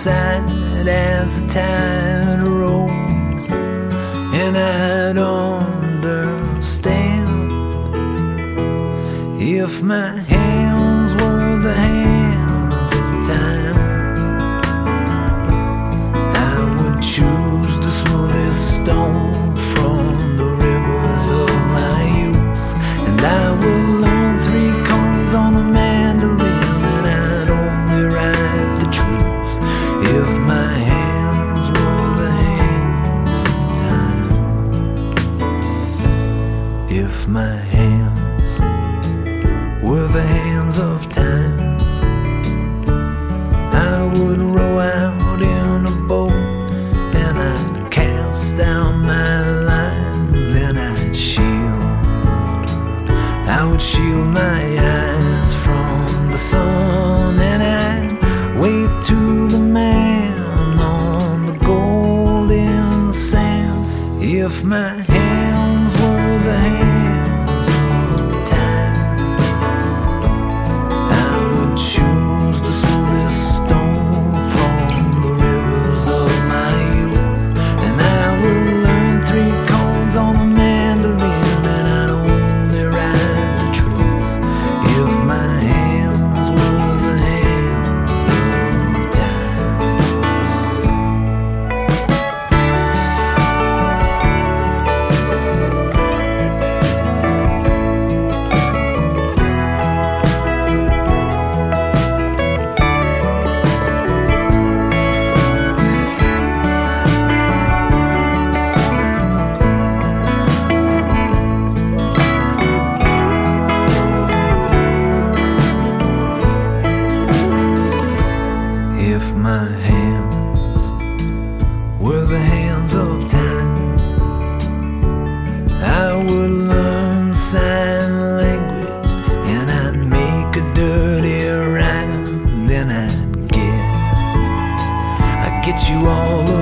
side as the tide rolls, and I'd understand if my hands were the hands of time. I would choose the smoothest stone from the rivers of my youth, and I would learn 3 chords on the mandolin, and I'd only write the truth if my hands were the hands of time. If my hands were the hands of time, I would row out in a boat, and I'd cast down my line, then I'd I would shield my eyes from the sun, and I'd wave to the man on the golden sand. If my hands were the hands of time, I would choose the smoothest stone from the rivers of my youth, and I would learn 3 chords on the mandolin, and I'd only write the truth if my hands were the hands of time. If my hands were the hands of time, I would learn sign language, and I'd make a dirty rhyme, then I'd get you all